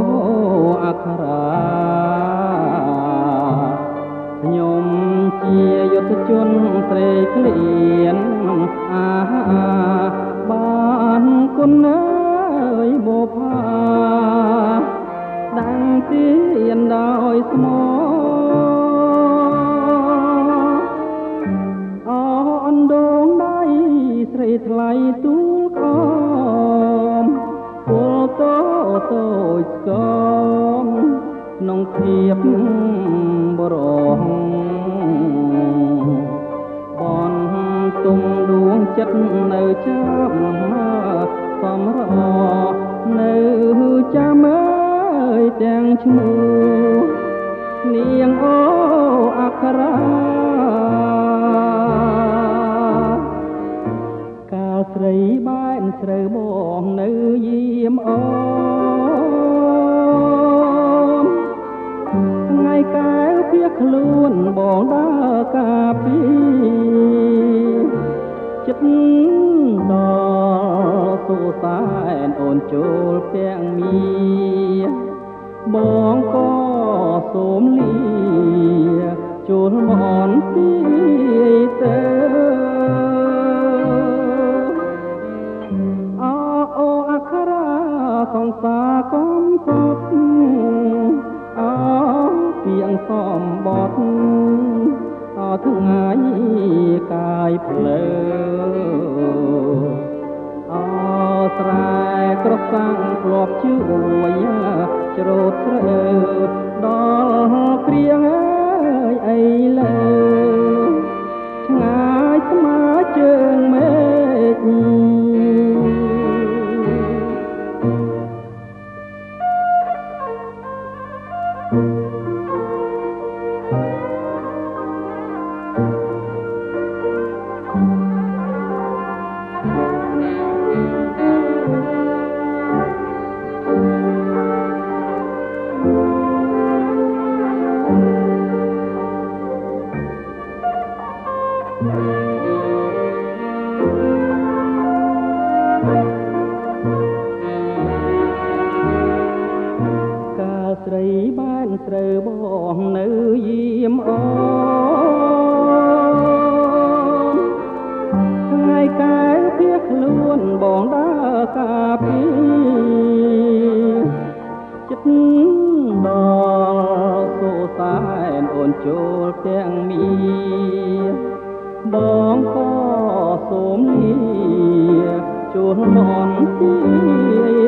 អក្ខរាខ្ញុំជាយុទ្ធជនស្រេកក្លៀនបានគុណអើយបុប្ផាដាំងទៀនដោយស្មោអនដងដៃស្រីថ្លៃទូលក្អមពលតូចស្គមក្នុងភាពបរោះបនទុំដួងចិត្តនៅចាំសំរនៅចាំអើយទាំងឈ្មោះនាងអូអក្ខរាកាលស្រីបែនស្រូវបងនៅយាមអូថ្ងៃកែវភៀសខ្លួនបងដើរកាពីចិត្តដល់សួសែនអូនចូលពាំងមីបងក៏សូមលាចូលមនទីទៅអូអក្ខរាសង្សារកំកត់ពីងសំបត់ថ្ងៃកាយភ្លើស្រែក្រសាំងធ្លាប់ជួយច្រូតស្រើដល់គ្រៀងអីលើឆ្ងាយស្មើជើងមេឃស្រីបានស្រូវបងនៅយាមអូនថ្ងៃកែវភៀសខ្លួនបងដើរកាពីចិត្តដល់សួសែនអូនចូលទាំងមីបងក៏សូមលាចូលមនទី